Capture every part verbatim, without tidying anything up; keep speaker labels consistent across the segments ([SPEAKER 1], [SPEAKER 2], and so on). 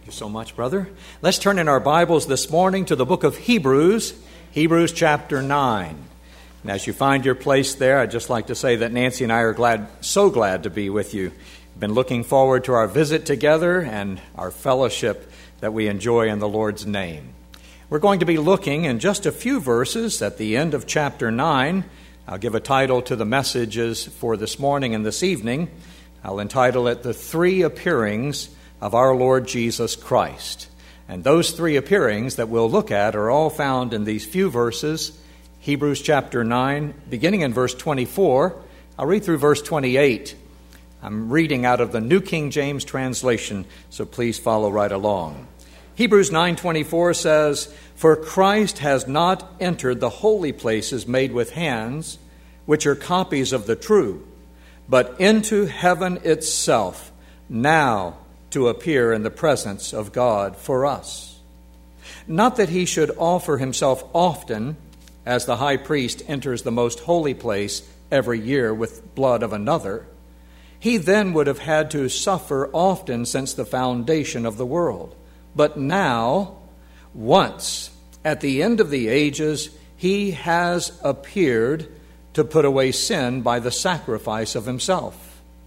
[SPEAKER 1] Thank you so much, brother. Let's turn in our Bibles this morning to the book of Hebrews, Hebrews chapter nine. And as you find your place there, I'd just like to say that Nancy and I are glad, so glad to be with you. We've been looking forward to our visit together and our fellowship that we enjoy in the Lord's name. We're going to be looking in just a few verses at the end of chapter nine. I'll give a title to the messages for this morning and this evening. I'll entitle it, The Three Appearings of Our Lord Jesus Christ. And those three appearings that we'll look at are all found in these few verses, Hebrews chapter nine, beginning in verse twenty-four. I'll read through verse twenty-eight. I'm reading out of the New King James translation, so please follow right along. Hebrews nine twenty-four says, For Christ has not entered the holy places made with hands, which are copies of the true, but into heaven itself, now to appear in the presence of God for us. Not that he should offer himself often, as the high priest enters the most holy place every year with blood of another. He then would have had to suffer often since the foundation of the world. But now, once, at the end of the ages, he has appeared to put away sin by the sacrifice of himself.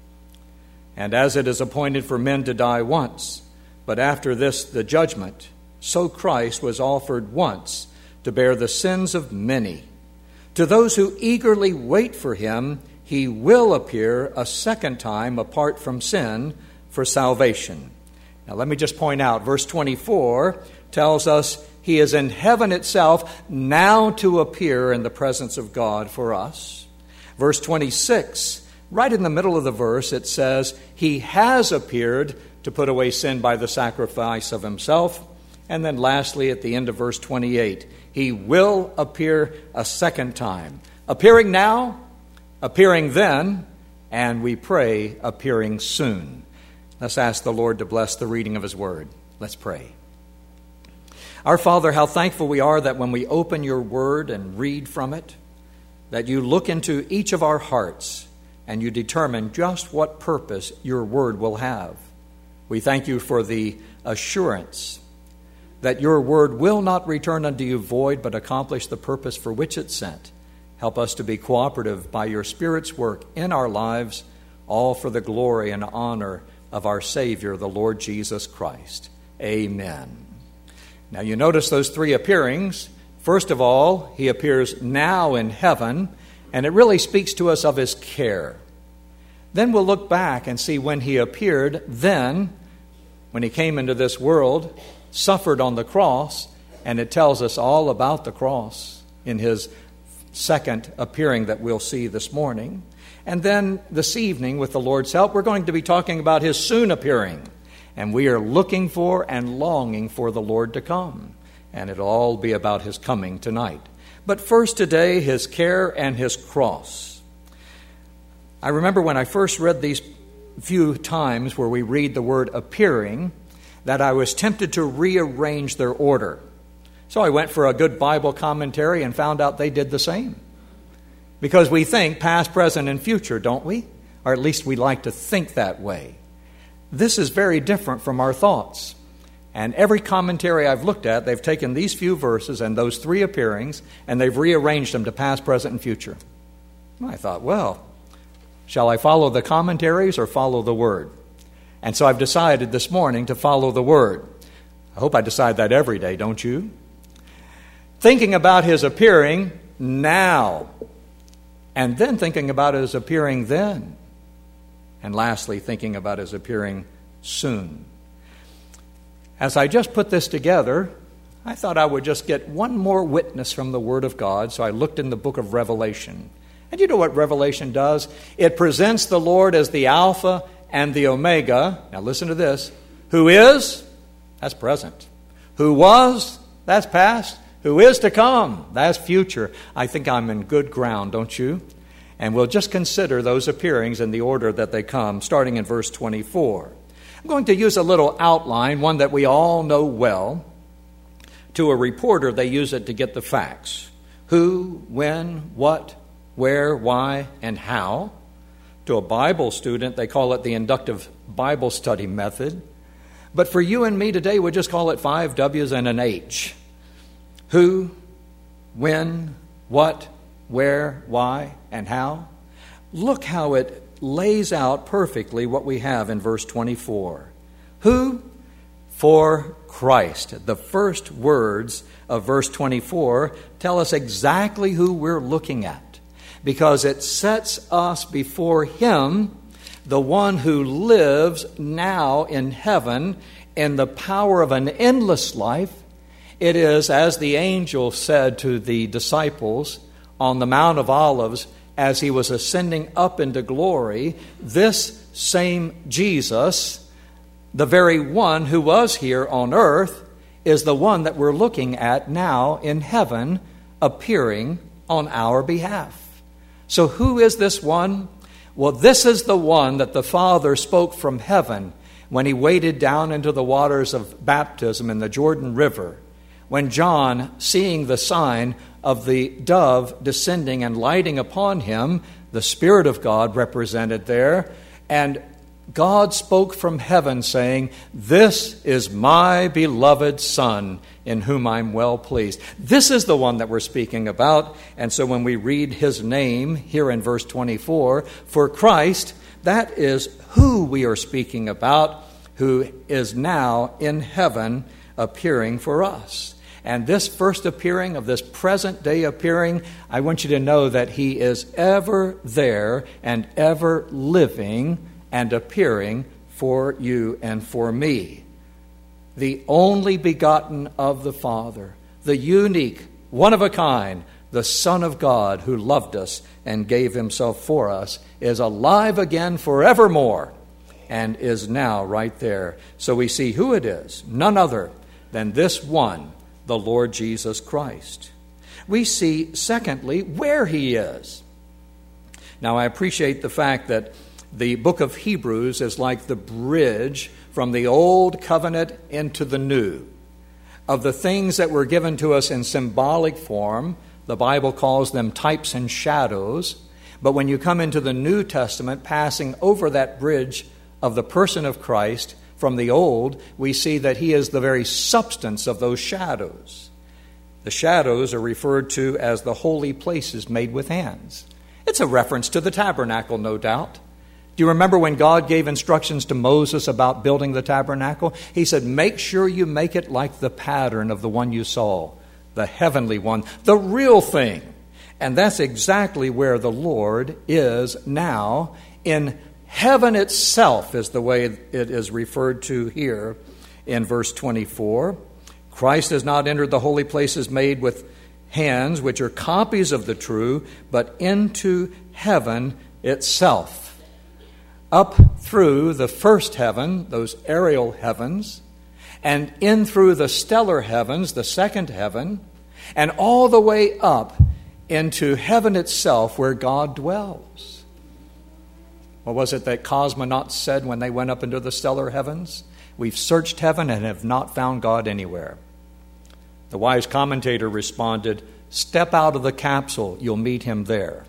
[SPEAKER 1] And as it is appointed for men to die once, but after this the judgment, so Christ was offered once to bear the sins of many. To those who eagerly wait for him, he will appear a second time apart from sin for salvation. Now let me just point out, verse twenty-four tells us he is in heaven itself now to appear in the presence of God for us. Verse twenty-six, right in the middle of the verse, it says, he has appeared to put away sin by the sacrifice of himself. And then lastly, at the end of verse twenty-eight, he will appear a second time. Appearing now, appearing then, and we pray appearing soon. Let's ask the Lord to bless the reading of his word. Let's pray. Our Father, how thankful we are that when we open your word and read from it, that you look into each of our hearts and you determine just what purpose your word will have. We thank you for the assurance that your word will not return unto you void, but accomplish the purpose for which it's sent. Help us to be cooperative by your Spirit's work in our lives, all for the glory and honor of our Savior, the Lord Jesus Christ. Amen. Now you notice those three appearings. First of all, he appears now in heaven, and it really speaks to us of his care. Then we'll look back and see when he appeared then, when he came into this world, suffered on the cross, and it tells us all about the cross in his second appearing that we'll see this morning. And then this evening, with the Lord's help, we're going to be talking about his soon appearing. And we are looking for and longing for the Lord to come. And it'll all be about his coming tonight. But first today, his care and his cross. I remember when I first read these few times where we read the word appearing, that I was tempted to rearrange their order. So I went for a good Bible commentary and found out they did the same. Because we think past, present, and future, don't we? Or at least we like to think that way. This is very different from our thoughts. And every commentary I've looked at, they've taken these few verses and those three appearings, and they've rearranged them to past, present, and future. And I thought, well, shall I follow the commentaries or follow the Word? And so I've decided this morning to follow the Word. I hope I decide that every day, don't you? Thinking about his appearing now, and then thinking about his appearing then, and lastly, thinking about his appearing soon. As I just put this together, I thought I would just get one more witness from the Word of God, so I looked in the book of Revelation. And you know what Revelation does? It presents the Lord as the Alpha and the Omega. Now listen to this. Who is? That's present. Who was? That's past. Who is to come? That's future. I think I'm in good ground, don't you? And we'll just consider those appearings in the order that they come, starting in verse twenty-four. I'm going to use a little outline, one that we all know well. To a reporter, they use it to get the facts. Who, when, what, where, why, and how. To a Bible student, they call it the inductive Bible study method. But for you and me today, we just call it five W's and an H. Who, when, what, where, why, and how. Look how it lays out perfectly what we have in verse twenty-four. Who? For Christ. The first words of verse twenty-four tell us exactly who we're looking at, because it sets us before Him, the one who lives now in heaven in the power of an endless life. It is, as the angel said to the disciples on the Mount of Olives as he was ascending up into glory, this same Jesus, the very one who was here on earth, is the one that we're looking at now in heaven, appearing on our behalf. So who is this one? Well, this is the one that the Father spoke from heaven when He waded down into the waters of baptism in the Jordan River, when John, seeing the sign of the dove descending and lighting upon him, the Spirit of God represented there, and God spoke from heaven saying, "This is my beloved Son, in whom I'm well pleased." This is the one that we're speaking about. And so when we read His name here in verse twenty-four, for Christ, that is who we are speaking about, who is now in heaven appearing for us. And this first appearing of this present day appearing, I want you to know that He is ever there and ever living and appearing for you and for me. The only begotten of the Father, the unique, one of a kind, the Son of God who loved us and gave Himself for us, is alive again forevermore and is now right there. So we see who it is, none other than this one, the Lord Jesus Christ. We see, secondly, where He is. Now, I appreciate the fact that the book of Hebrews is like the bridge from the old covenant into the new. Of the things that were given to us in symbolic form, the Bible calls them types and shadows. But when you come into the New Testament, passing over that bridge of the person of Christ, from the old, we see that He is the very substance of those shadows. The shadows are referred to as the holy places made with hands. It's a reference to the tabernacle, no doubt. Do you remember when God gave instructions to Moses about building the tabernacle? He said, make sure you make it like the pattern of the one you saw, the heavenly one, the real thing. And that's exactly where the Lord is now. In heaven itself is the way it is referred to here in verse twenty-four. Christ has not entered the holy places made with hands, which are copies of the true, but into heaven itself. Up through the first heaven, those aerial heavens, and in through the stellar heavens, the second heaven, and all the way up into heaven itself where God dwells. What was it that cosmonauts said when they went up into the stellar heavens? We've searched heaven and have not found God anywhere. The wise commentator responded, step out of the capsule, you'll meet Him there.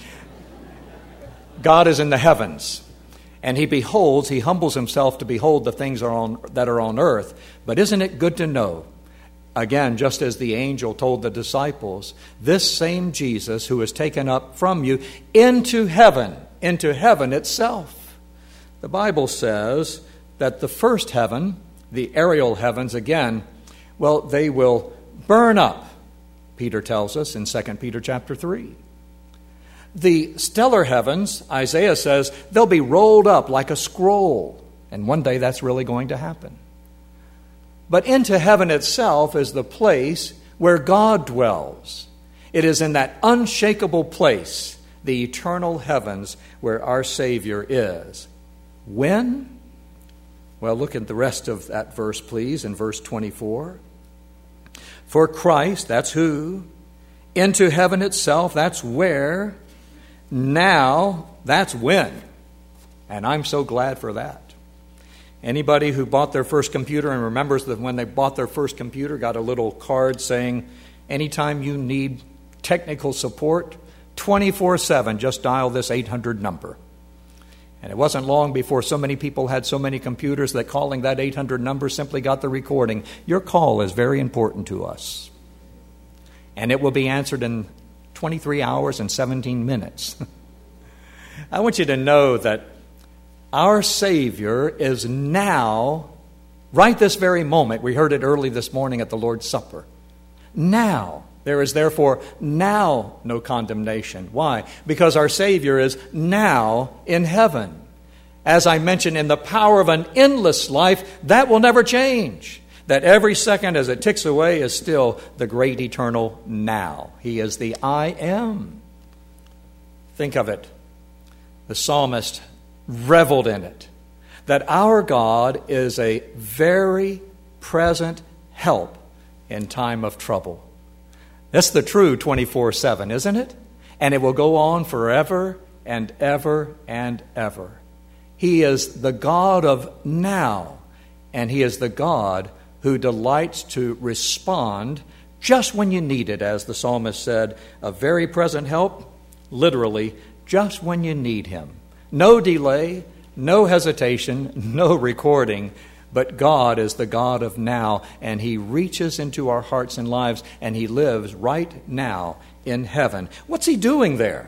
[SPEAKER 1] God is in the heavens, and He beholds, He humbles Himself to behold the things are on, that are on earth. But isn't it good to know, again, just as the angel told the disciples, this same Jesus who is taken up from you into heaven, into heaven itself. The Bible says that the first heaven, the aerial heavens, again, well, they will burn up, Peter tells us in Second Peter chapter three. The stellar heavens, Isaiah says, they'll be rolled up like a scroll. And one day that's really going to happen. But into heaven itself is the place where God dwells. It is in that unshakable place, the eternal heavens, where our Savior is. When? Well, look at the rest of that verse, please, in verse twenty-four. For Christ, that's who. Into heaven itself, that's where. Now, that's when. And I'm so glad for that. Anybody who bought their first computer and remembers that when they bought their first computer, got a little card saying, anytime you need technical support, twenty-four seven, just dial this eight hundred number. And it wasn't long before so many people had so many computers that calling that eight hundred number simply got the recording. Your call is very important to us. And it will be answered in twenty-three hours and seventeen minutes. I want you to know that our Savior is now, right this very moment, we heard it early this morning at the Lord's Supper. Now, there is therefore now no condemnation. Why? Because our Savior is now in heaven. As I mentioned, in the power of an endless life, that will never change. That every second as it ticks away is still the great eternal now. He is the I am. Think of it. The psalmist reveled in it. That our God is a very present help in time of trouble. That's the true twenty-four seven, isn't it? And it will go on forever and ever and ever. He is the God of now, and He is the God who delights to respond just when you need it, as the psalmist said, a very present help, literally, just when you need Him. No delay, no hesitation, no recording, but God is the God of now, and He reaches into our hearts and lives, and He lives right now in heaven. What's He doing there?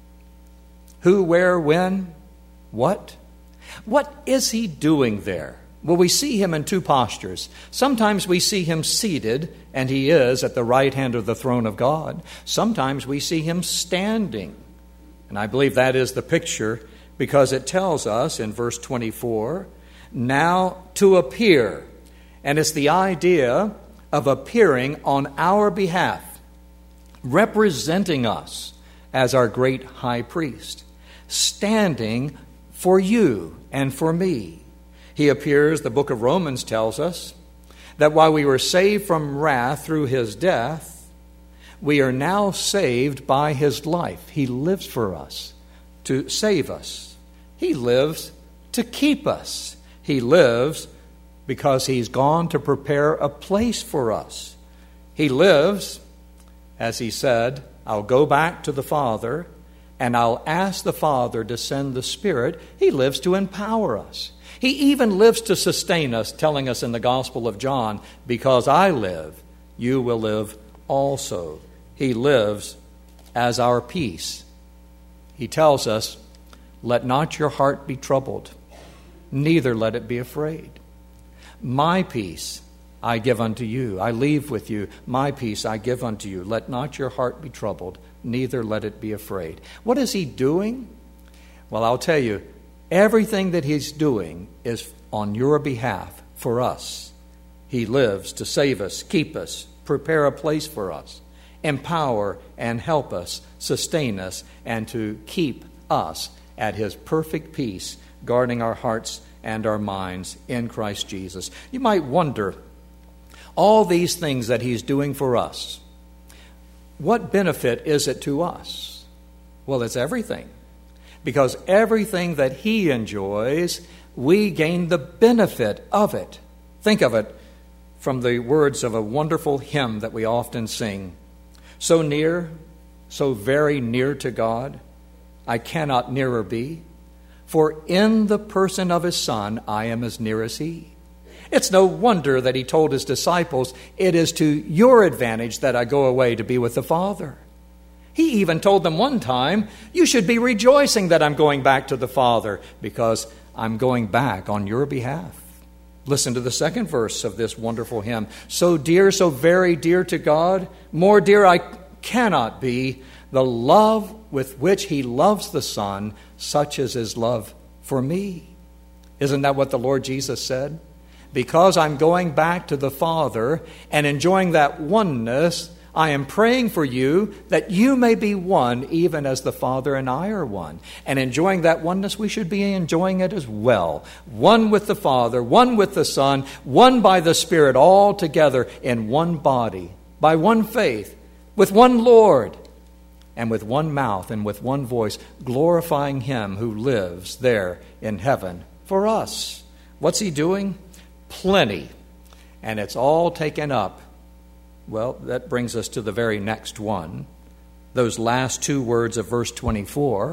[SPEAKER 1] Who, where, when, what? What is He doing there? Well, we see Him in two postures. Sometimes we see Him seated, and He is at the right hand of the throne of God. Sometimes we see Him standing. And I believe that is the picture, because it tells us in verse twenty-four, now to appear. And it's the idea of appearing on our behalf, representing us as our great high priest, standing for you and for me. He appears, the book of Romans tells us, that while we were saved from wrath through His death, we are now saved by His life. He lives for us to save us. He lives to keep us. He lives because He's gone to prepare a place for us. He lives, as He said, I'll go back to the Father and I'll ask the Father to send the Spirit. He lives to empower us. He even lives to sustain us, telling us in the Gospel of John, because I live, you will live also. He lives as our peace. He tells us, let not your heart be troubled, neither let it be afraid. My peace I give unto you. I leave with you. My peace I give unto you. Let not your heart be troubled, neither let it be afraid. What is He doing? Well, I'll tell you, everything that He's doing is on your behalf for us. He lives to save us, keep us, prepare a place for us, empower and help us, sustain us, and to keep us at His perfect peace, guarding our hearts and our minds in Christ Jesus. You might wonder, all these things that He's doing for us, what benefit is it to us? Well, it's everything. Because everything that He enjoys, we gain the benefit of it. Think of it from the words of a wonderful hymn that we often sing. So near, so very near to God, I cannot nearer be. For in the person of His Son, I am as near as He. It's no wonder that He told His disciples, it is to your advantage that I go away to be with the Father. He even told them one time, you should be rejoicing that I'm going back to the Father, because I'm going back on your behalf. Listen to the second verse of this wonderful hymn. So dear, so very dear to God, more dear I cannot be, the love with which He loves the Son, such is His love for me. Isn't that what the Lord Jesus said? Because I'm going back to the Father and enjoying that oneness, I am praying for you that you may be one, even as the Father and I are one. And enjoying that oneness, we should be enjoying it as well. One with the Father, one with the Son, one by the Spirit, all together in one body, by one faith, with one Lord, and with one mouth and with one voice, glorifying Him who lives there in heaven for us. What's He doing? Plenty. And it's all taken up. Well, that brings us to the very next one. Those last two words of verse twenty-four.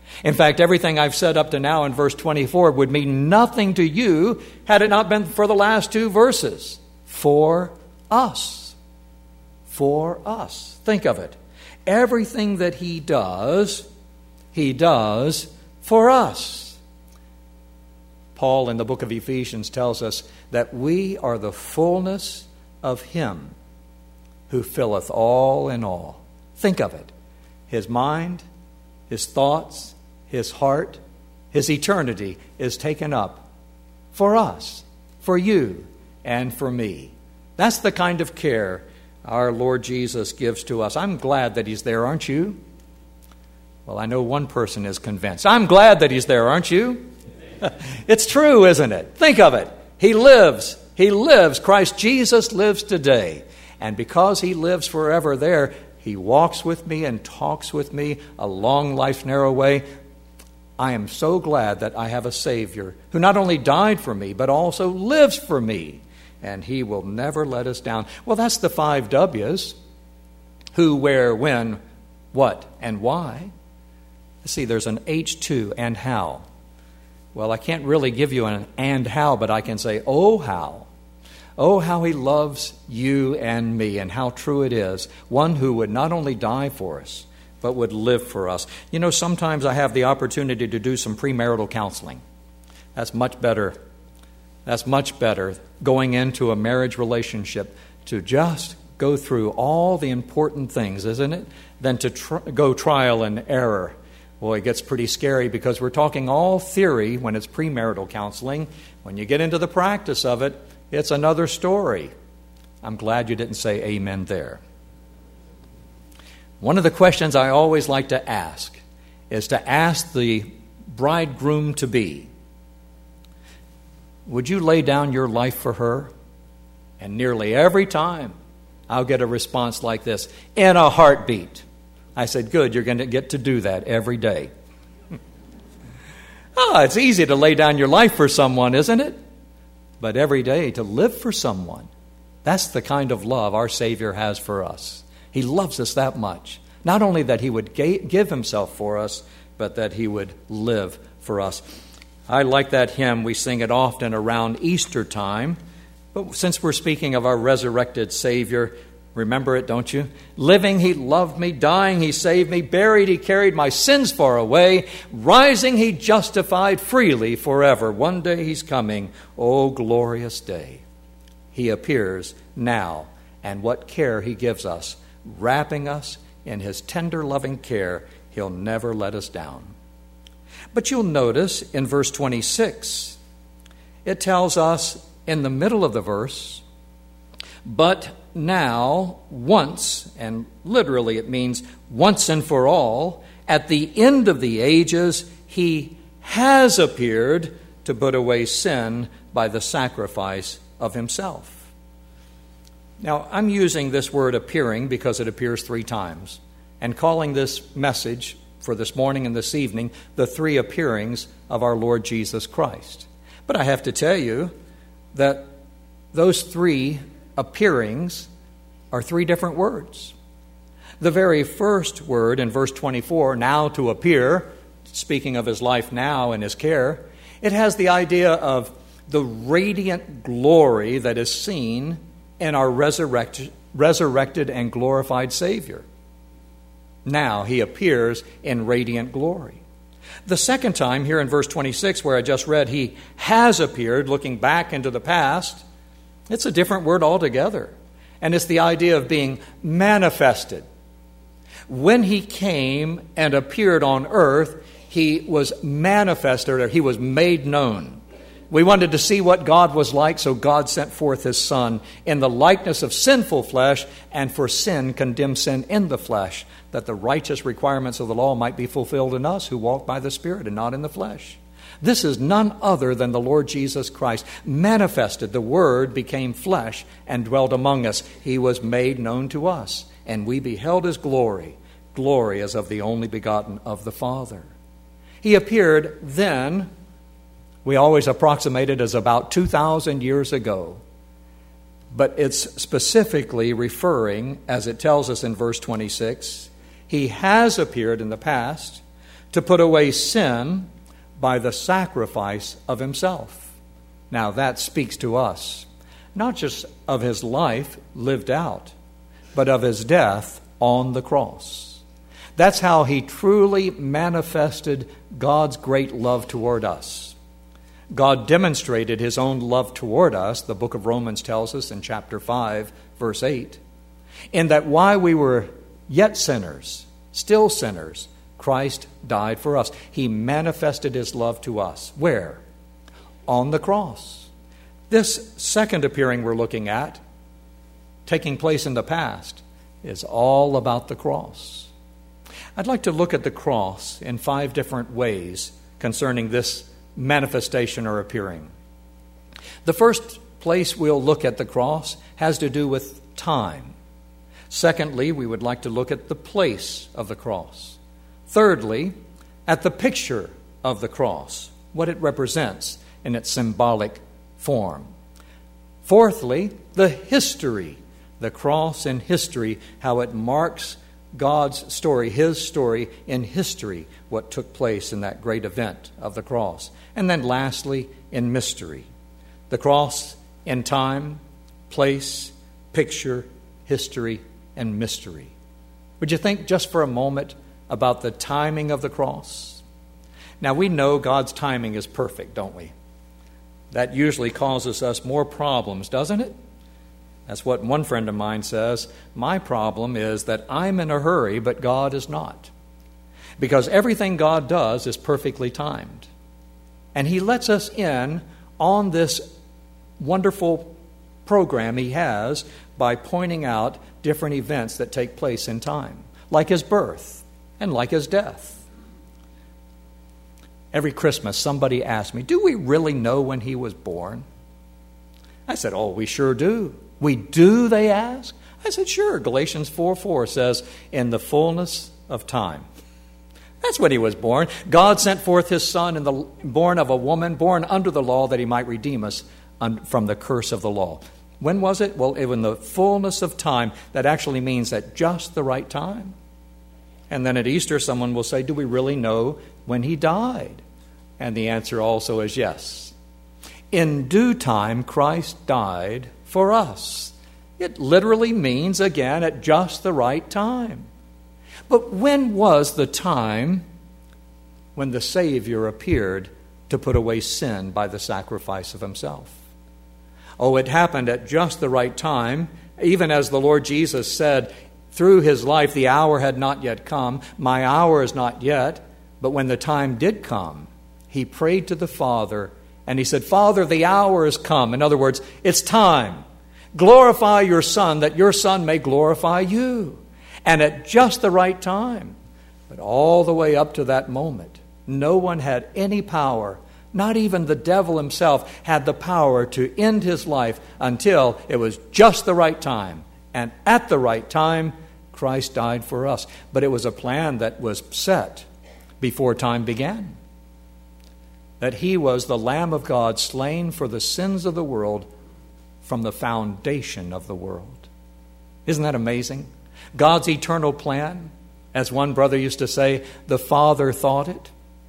[SPEAKER 1] In fact, everything I've said up to now in verse twenty-four would mean nothing to you had it not been for the last two verses. For us. For us. Think of it. Everything that he does, he does for us. Paul in the book of Ephesians tells us that we are the fullness of him who filleth all in all. Think of it. His mind, his thoughts, his heart, his eternity is taken up for us, for you, and for me. That's the kind of care our Lord Jesus gives to us. I'm glad that he's there, aren't you? Well, I know one person is convinced. I'm glad that he's there, aren't you? It's true, isn't it? Think of it. He lives. He lives. Christ Jesus lives today. And because he lives forever there, he walks with me and talks with me along life's narrow way. I am so glad that I have a Savior who not only died for me, but also lives for me. And he will never let us down. Well, that's the five W's. Who, where, when, what, and why. See, there's an H too, and how. Well, I can't really give you an and how, but I can say, oh, how. Oh, how he loves you and me, and how true it is. One who would not only die for us, but would live for us. You know, sometimes I have the opportunity to do some premarital counseling. That's much better. That's much better going into a marriage relationship to just go through all the important things, isn't it? Than to tr- go trial and error. Boy, it gets pretty scary because we're talking all theory when it's premarital counseling. When you get into the practice of it, it's another story. I'm glad you didn't say amen there. One of the questions I always like to ask is to ask the bridegroom-to-be, would you lay down your life for her? And nearly every time I'll get a response like this, in a heartbeat. I said, good, you're going to get to do that every day. Oh, it's easy to lay down your life for someone, isn't it? But every day to live for someone. That's the kind of love our Savior has for us. He loves us that much. Not only that he would give himself for us, but that he would live for us. I like that hymn. We sing it often around Easter time. But since we're speaking of our resurrected Savior, remember it, don't you? Living, he loved me. Dying, he saved me. Buried, he carried my sins far away. Rising, he justified freely forever. One day he's coming. Oh, glorious day. He appears now. And what care he gives us, wrapping us in his tender, loving care. He'll never let us down. But you'll notice in verse twenty-six, it tells us in the middle of the verse, but now, once, and literally it means once and for all, at the end of the ages, he has appeared to put away sin by the sacrifice of himself. Now, I'm using this word appearing because it appears three times, and calling this message for this morning and this evening the three appearings of our Lord Jesus Christ. But I have to tell you that those three appearings are three different words. The very first word in verse twenty-four, now to appear, speaking of his life now and his care, it has the idea of the radiant glory that is seen in our resurrected, resurrected and glorified Savior. Now he appears in radiant glory. The second time, here in verse twenty-six, where I just read, he has appeared, looking back into the past, it's a different word altogether. And it's the idea of being manifested. When he came and appeared on earth, he was manifested, or he was made known. We wanted to see what God was like, so God sent forth his Son in the likeness of sinful flesh, and for sin condemned sin in the flesh, that the righteous requirements of the law might be fulfilled in us who walk by the Spirit and not in the flesh. This is none other than the Lord Jesus Christ, manifested. The Word became flesh and dwelt among us. He was made known to us, and we beheld his glory, glory as of the only begotten of the Father. He appeared then. We always approximate it as about two thousand years ago. But it's specifically referring, as it tells us in verse twenty-six, he has appeared in the past to put away sin by the sacrifice of himself. Now that speaks to us, not just of his life lived out, but of his death on the cross. That's how he truly manifested God's great love toward us. God demonstrated his own love toward us, the book of Romans tells us in chapter five, verse eight, in that while we were yet sinners, still sinners, Christ died for us. He manifested his love to us. Where? On the cross. This second appearing we're looking at, taking place in the past, is all about the cross. I'd like to look at the cross in five different ways concerning this manifestation or appearing. The first place we'll look at the cross has to do with time. Secondly, we would like to look at the place of the cross. Thirdly, at the picture of the cross, what it represents in its symbolic form. Fourthly, the history, the cross in history, how it marks God's story, his story in history, what took place in that great event of the cross. And then lastly, in mystery. The cross in time, place, picture, history, and mystery. Would you think just for a moment about the timing of the cross? Now we know God's timing is perfect, don't we? That usually causes us more problems, doesn't it? That's what one friend of mine says. My problem is that I'm in a hurry, but God is not. Because everything God does is perfectly timed. And he lets us in on this wonderful program he has by pointing out different events that take place in time, like his birth and like his death. Every Christmas, somebody asks me, do we really know when he was born? I said, oh, we sure do. We do, they ask? I said, sure. Galatians four four says, in the fullness of time. That's when he was born. God sent forth his Son, in the, born of a woman, born under the law, that he might redeem us from the curse of the law. When was it? Well, in the fullness of time. That actually means at just the right time. And then at Easter, someone will say, do we really know when he died? And the answer also is yes. In due time, Christ died for us. It literally means, again, at just the right time. But when was the time when the Savior appeared to put away sin by the sacrifice of himself? Oh, it happened at just the right time, even as the Lord Jesus said through his life, the hour had not yet come. My hour is not yet. But when the time did come, he prayed to the Father, and he said, Father, the hour has come. In other words, it's time. Glorify your Son, that your Son may glorify you. And at just the right time. But all the way up to that moment, no one had any power, not even the devil himself had the power to end his life until it was just the right time. And at the right time, Christ died for us. But it was a plan that was set before time began. That he was the Lamb of God slain for the sins of the world from the foundation of the world. Isn't that amazing? God's eternal plan, as one brother used to say, the Father thought it,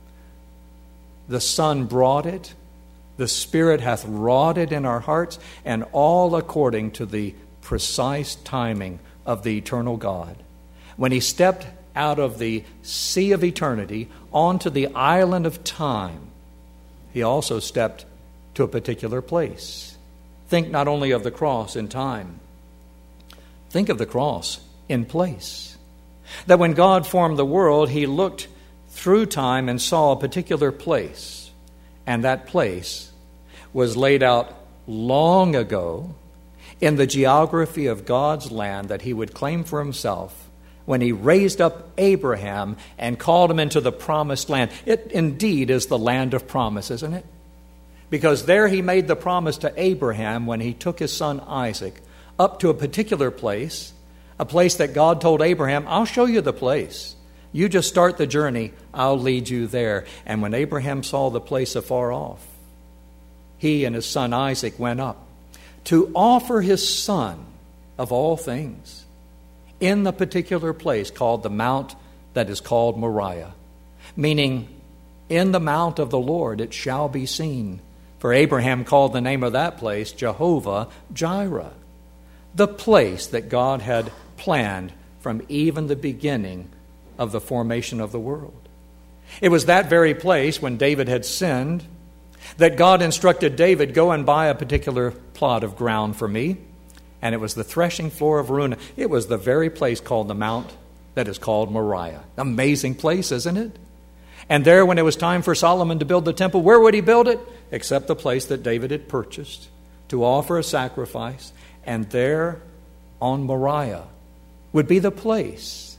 [SPEAKER 1] the Son brought it, the Spirit hath wrought it in our hearts, and all according to the precise timing of the eternal God. When he stepped out of the sea of eternity onto the island of time, he also stepped to a particular place. Think not only of the cross in time, think of the cross in place. That when God formed the world, he looked through time and saw a particular place. And that place was laid out long ago in the geography of God's land that he would claim for himself when he raised up Abraham and called him into the promised land. It indeed is the land of promise, isn't it? Because there he made the promise to Abraham when he took his son Isaac up to a particular place, a place that God told Abraham, I'll show you the place. You just start the journey, I'll lead you there. And when Abraham saw the place afar off, he and his son Isaac went up to offer his son of all things in the particular place called the mount that is called Moriah. meaning in the mount of the Lord it shall be seen. For Abraham called the name of that place Jehovah Jireh, the place that God had planned from even the beginning of the formation of the world. It was that very place, when David had sinned, that God instructed David, go and buy a particular plot of ground for me. And it was the threshing floor of Araunah. It was the very place called the mount that is called Moriah. Amazing place, isn't it? And there, when it was time for Solomon to build the temple, where would he build it? Except the place that David had purchased to offer a sacrifice. And there on Moriah would be the place.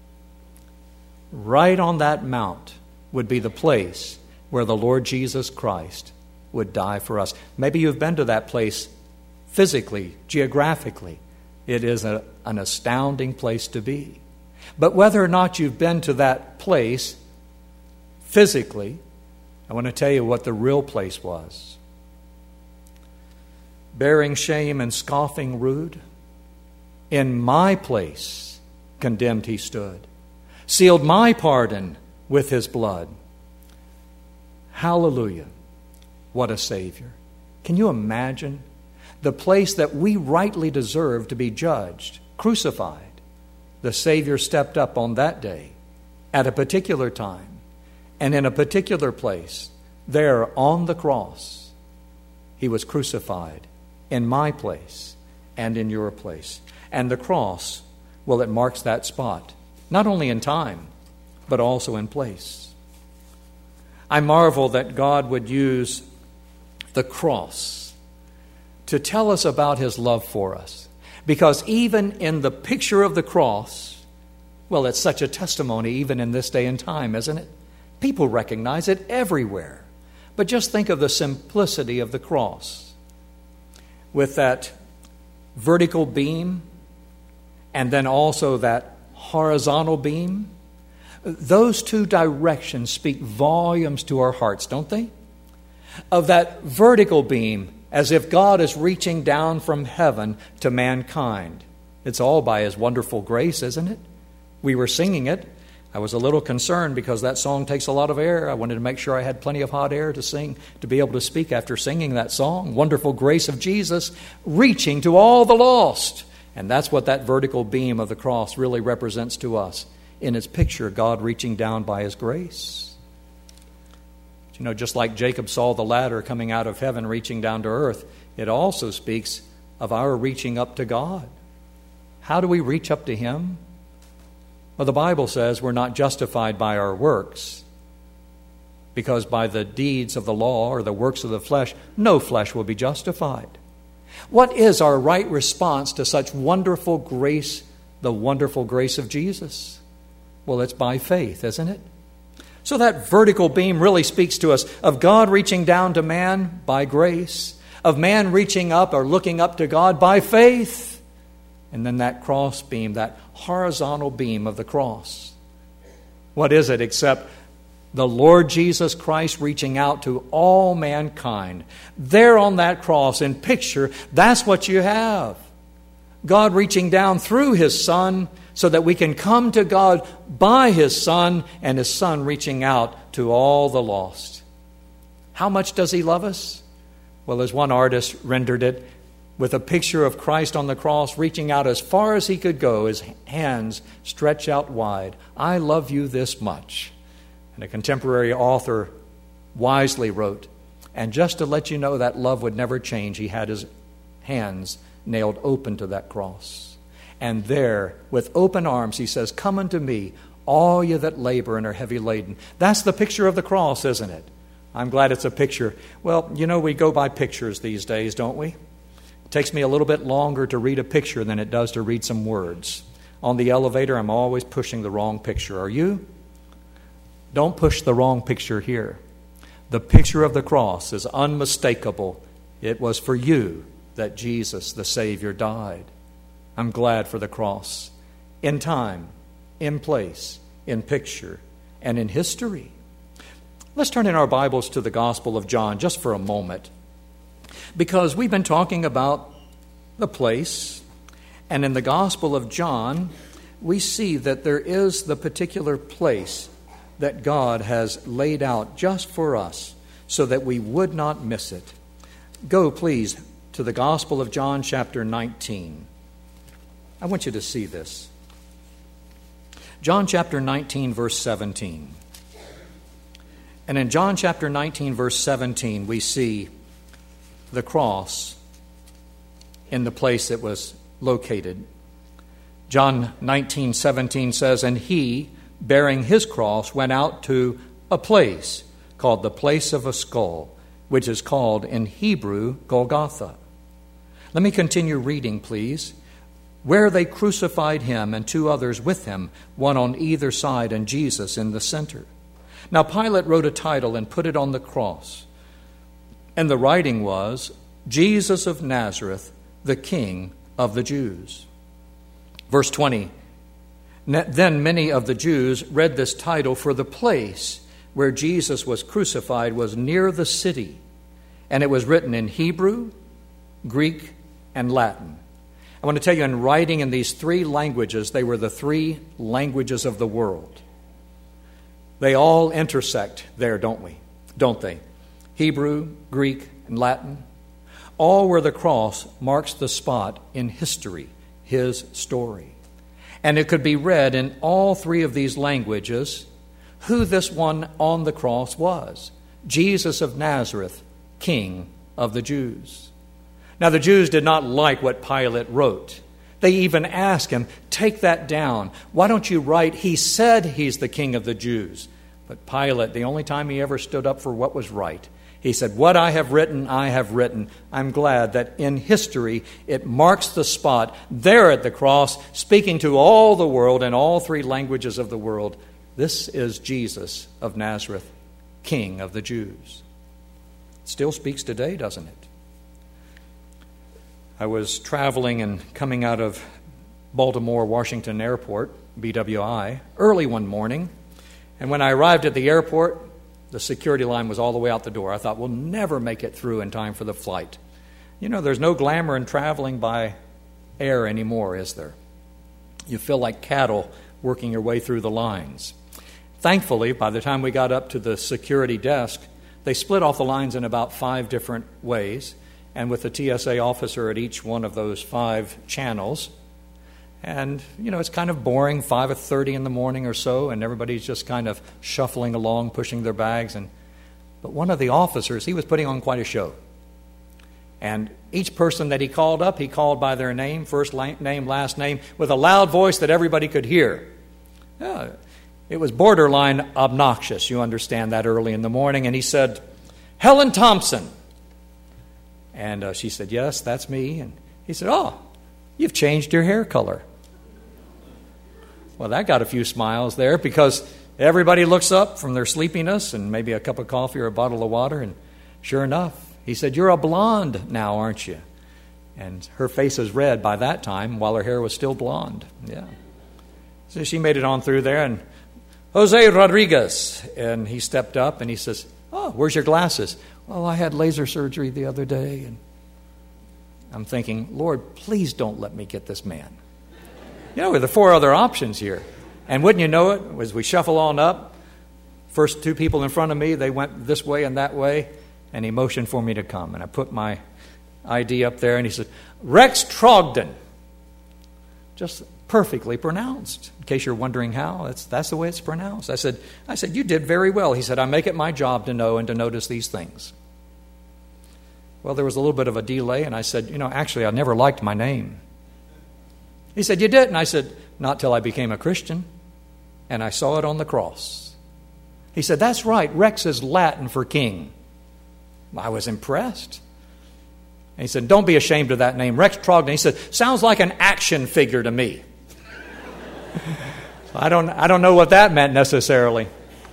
[SPEAKER 1] Right on that mount would be the place where the Lord Jesus Christ would die for us. Maybe you've been to that place physically, geographically. It is a, an astounding place to be. But whether or not you've been to that place physically, I want to tell you what the real place was. Bearing shame and scoffing rude, in my place condemned he stood, sealed my pardon with his blood. Hallelujah. What a Savior. Can you imagine the place that we rightly deserve to be judged, crucified? The Savior stepped up on that day at a particular time and in a particular place. There on the cross, he was crucified in my place and in your place. And the cross, well, it marks that spot, not only in time, but also in place. I marvel that God would use the cross to tell us about his love for us. Because even in the picture of the cross, well, it's such a testimony even in this day and time, isn't it? People recognize it everywhere. But just think of the simplicity of the cross. With that vertical beam and then also that horizontal beam. Those two directions speak volumes to our hearts, don't they? Of that vertical beam, as if God is reaching down from heaven to mankind. It's all by his wonderful grace, isn't it? We were singing it. I was a little concerned because that song takes a lot of air. I wanted to make sure I had plenty of hot air to sing, to be able to speak after singing that song. Wonderful grace of Jesus reaching to all the lost. And that's what that vertical beam of the cross really represents to us. In its picture, God reaching down by his grace. You know, just like Jacob saw the ladder coming out of heaven reaching down to earth, it also speaks of our reaching up to God. How do we reach up to him? Well, the Bible says we're not justified by our works, because by the deeds of the law or the works of the flesh, no flesh will be justified. What is our right response to such wonderful grace, the wonderful grace of Jesus? Well, it's by faith, isn't it? So that vertical beam really speaks to us of God reaching down to man by grace, of man reaching up or looking up to God by faith. And then that cross beam, that horizontal beam of the cross. What is it except the Lord Jesus Christ reaching out to all mankind? There on that cross in picture, that's what you have. God reaching down through his Son so that we can come to God by his Son, and his Son reaching out to all the lost. How much does he love us? Well, as one artist rendered it, with a picture of Christ on the cross reaching out as far as he could go, his hands stretched out wide. I love you this much. And a contemporary author wisely wrote, and just to let you know that love would never change, he had his hands nailed open to that cross. And there, with open arms, he says, come unto me, all you that labor and are heavy laden. That's the picture of the cross, isn't it? I'm glad it's a picture. Well, you know, we go by pictures these days, don't we? It takes me a little bit longer to read a picture than it does to read some words. On the elevator, I'm always pushing the wrong picture. Are you? Don't push the wrong picture here. The picture of the cross is unmistakable. It was for you that Jesus, the Savior, died. I'm glad for the cross. In time, in place, in picture, and in history. Let's turn in our Bibles to the Gospel of John just for a moment. Because we've been talking about the place, and in the Gospel of John, we see that there is the particular place that God has laid out just for us so that we would not miss it. Go, please, to the Gospel of John, chapter nineteen. I want you to see this. John chapter nineteen, verse seventeen. And in John chapter nineteen, verse seventeen, we see the cross in the place it was located. John nineteen, seventeen says, "And he, bearing his cross, went out to a place called the place of a skull, which is called in Hebrew Golgotha." Let me continue reading, please. "Where they crucified him and two others with him, one on either side and Jesus in the center. Now Pilate wrote a title and put it on the cross. And the writing was, Jesus of Nazareth, the King of the Jews." Verse twenty, "Then many of the Jews read this title, for the place where Jesus was crucified was near the city, and it was written in Hebrew, Greek, and Latin." I want to tell you, in writing in these three languages, they were the three languages of the world. They all intersect there, don't we? Don't they? Hebrew, Greek, and Latin. All where the cross marks the spot in history, his story. And it could be read in all three of these languages who this one on the cross was. Jesus of Nazareth, King of the Jews. Now, the Jews did not like what Pilate wrote. They even asked him, "Take that down. Why don't you write, he said he's the King of the Jews?" But Pilate, the only time he ever stood up for what was right, he said, "What I have written, I have written." I'm glad that in history it marks the spot there at the cross, speaking to all the world in all three languages of the world. This is Jesus of Nazareth, King of the Jews. It still speaks today, doesn't it? I was traveling and coming out of Baltimore Washington Airport, B W I, early one morning. And when I arrived at the airport, the security line was all the way out the door. I thought, we'll never make it through in time for the flight. You know, there's no glamour in traveling by air anymore, is there? You feel like cattle working your way through the lines. Thankfully, by the time we got up to the security desk, they split off the lines in about five different ways, and with a T S A officer at each one of those five channels. And, you know, it's kind of boring, five thirty in the morning or so, and everybody's just kind of shuffling along, pushing their bags. And But one of the officers, he was putting on quite a show. And each person that he called up, he called by their name, first name, last name, with a loud voice that everybody could hear. Yeah, it was borderline obnoxious, you understand that, early in the morning. And he said, "Helen Thompson." And uh, she said, "Yes, that's me." And he said, "Oh, you've changed your hair color." Well, that got a few smiles there, because everybody looks up from their sleepiness and maybe a cup of coffee or a bottle of water, and sure enough, he said, "You're a blonde now, aren't you?" And her face is red by that time, while her hair was still blonde. Yeah. So she made it on through there, and Jose Rodriguez, and he stepped up and he says, "Oh, where's your glasses?" "Well, I had laser surgery the other day." And I'm thinking, Lord, please don't let me get this man. You know, there are four other options here. And wouldn't you know it, as we shuffle on up, first two people in front of me, they went this way and that way, and he motioned for me to come. And I put my I D up there, and he said, "Rex Trogdon." Just perfectly pronounced. In case you're wondering how, that's that's the way it's pronounced. I said, I said, "You did very well." He said, "I make it my job to know and to notice these things." Well, there was a little bit of a delay, and I said, "You know, actually, I never liked my name." He said, "You did?" And I said, "Not till I became a Christian, and I saw it on the cross." He said, "That's right, Rex is Latin for king." I was impressed. And he said, "Don't be ashamed of that name, Rex Trogdon." He said, "Sounds like an action figure to me." I don't, I don't know what that meant necessarily.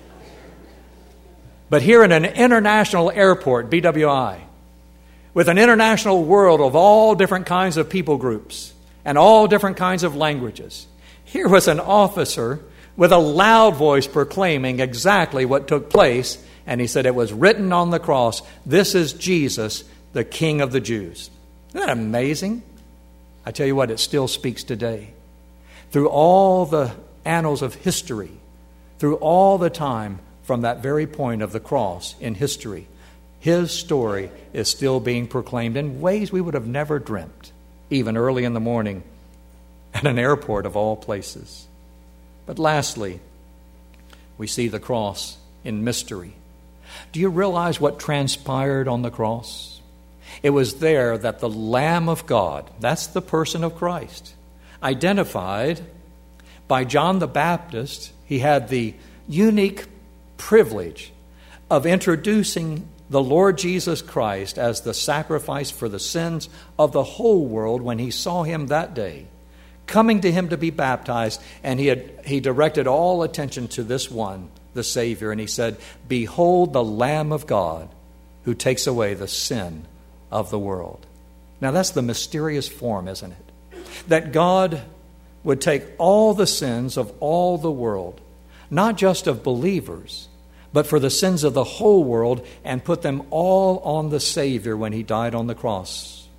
[SPEAKER 1] But here in an international airport, B W I, with an international world of all different kinds of people groups and all different kinds of languages, here was an officer with a loud voice proclaiming exactly what took place. And he said, it was written on the cross, "This is Jesus, the King of the Jews." Isn't that amazing? I tell you what, it still speaks today. Through all the annals of history, through all the time from that very point of the cross in history, his story is still being proclaimed in ways we would have never dreamt, even early in the morning at an airport of all places. But lastly, we see the cross in mystery. Do you realize what transpired on the cross? It was there that the Lamb of God, that's the person of Christ, identified by John the Baptist. He had the unique privilege of introducing the Lord Jesus Christ as the sacrifice for the sins of the whole world when he saw him that day, coming to him to be baptized, and he had he directed all attention to this one, the Savior, and he said, "Behold the Lamb of God who takes away the sin of the world." Now that's the mysterious form, isn't it? That God would take all the sins of all the world, not just of believers, but for the sins of the whole world, and put them all on the Savior when he died on the cross.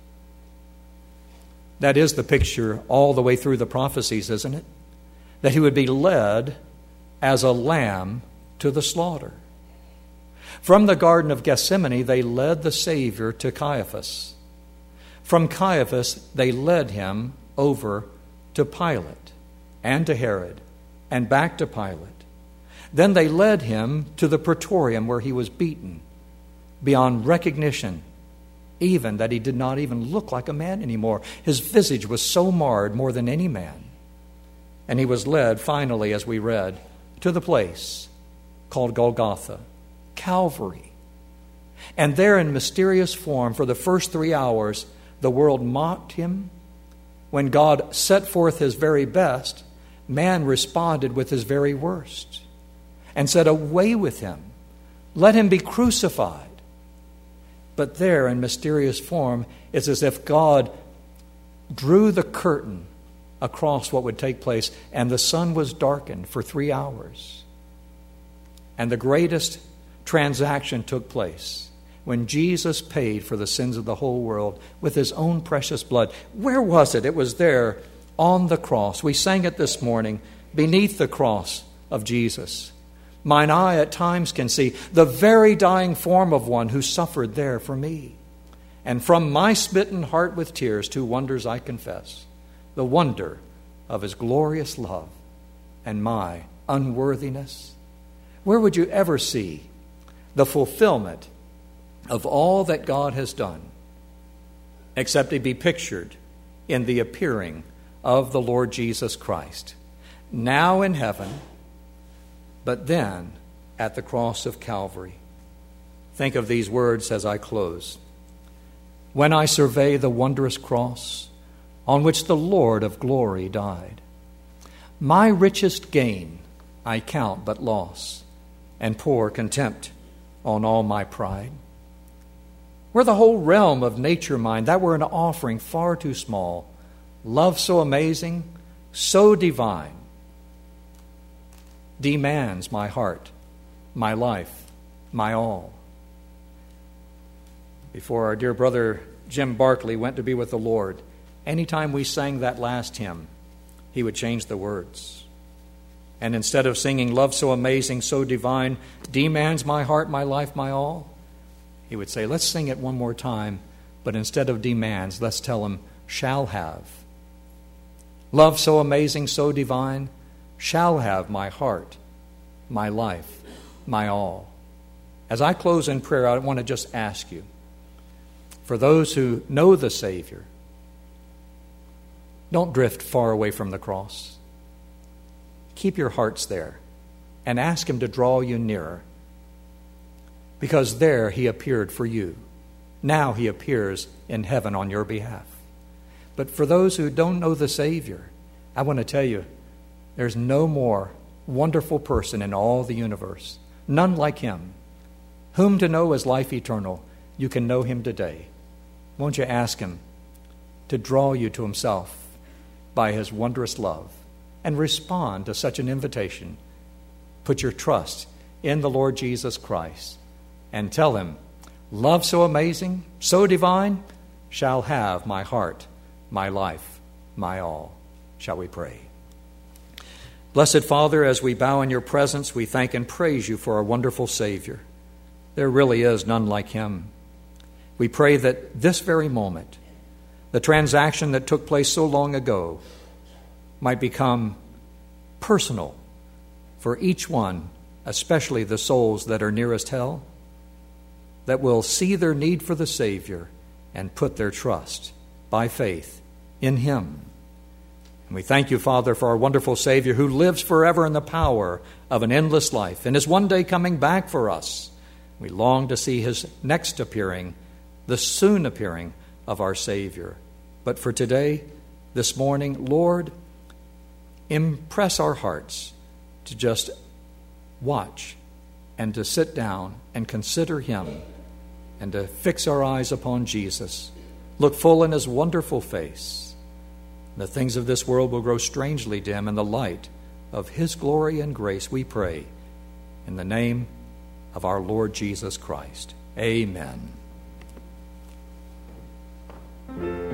[SPEAKER 1] That is the picture all the way through the prophecies, isn't it? That he would be led as a lamb to the slaughter. From the Garden of Gethsemane, they led the Savior to Caiaphas. From Caiaphas, they led him over to Pilate and to Herod and back to Pilate. Then they led him to the praetorium where he was beaten beyond recognition, even that he did not even look like a man anymore. His visage was so marred more than any man. And he was led finally, as we read, to the place called Golgotha, Calvary. And there in mysterious form, for the first three hours, the world mocked him. When God set forth his very best, man responded with his very worst and said, "Away with him. Let him be crucified." But there in mysterious form, it's as if God drew the curtain across what would take place, and the sun was darkened for three hours. And the greatest transaction took place when Jesus paid for the sins of the whole world with his own precious blood. Where was it? It was there on the cross. We sang it this morning, beneath the cross of Jesus. Mine eye at times can see the very dying form of one who suffered there for me. And from my smitten heart with tears, two wonders I confess: the wonder of his glorious love and my unworthiness. Where would you ever see the fulfillment of all that God has done except to be pictured in the appearing of the Lord Jesus Christ, now in heaven, but then at the cross of Calvary? Think of these words as I close. When I survey the wondrous cross on which the Lord of glory died, my richest gain I count but loss, and pour contempt on all my pride. Were the whole realm of nature mine, that were an offering far too small. Love so amazing, so divine, demands my heart, my life, my all. Before our dear brother Jim Barkley went to be with the Lord, anytime we sang that last hymn, he would change the words. And instead of singing "Love so amazing, so divine, demands my heart, my life, my all," he would say, let's sing it one more time, but instead of demands, let's tell him, shall have. Love so amazing, so divine, shall have my heart, my life, my all. As I close in prayer, I want to just ask you, for those who know the Savior, don't drift far away from the cross. Keep your hearts there and ask him to draw you nearer, because there he appeared for you. Now he appears in heaven on your behalf. But for those who don't know the Savior, I want to tell you, there's no more wonderful person in all the universe, none like him. Whom to know is life eternal. You can know him today. Won't you ask him to draw you to himself by his wondrous love, and respond to such an invitation? Put your trust in the Lord Jesus Christ and tell him, love so amazing, so divine, shall have my heart, my life, my all. Shall we pray? Blessed Father, as we bow in your presence, we thank and praise you for our wonderful Savior. There really is none like him. We pray that this very moment, the transaction that took place so long ago, might become personal for each one, especially the souls that are nearest hell, that will see their need for the Savior and put their trust by faith in him. And we thank you, Father, for our wonderful Savior who lives forever in the power of an endless life and is one day coming back for us. We long to see his next appearing, the soon appearing of our Savior. But for today, this morning, Lord, impress our hearts to just watch and to sit down and consider him and to fix our eyes upon Jesus, look full in his wonderful face. The things of this world will grow strangely dim in the light of his glory and grace, we pray, in the name of our Lord Jesus Christ. Amen.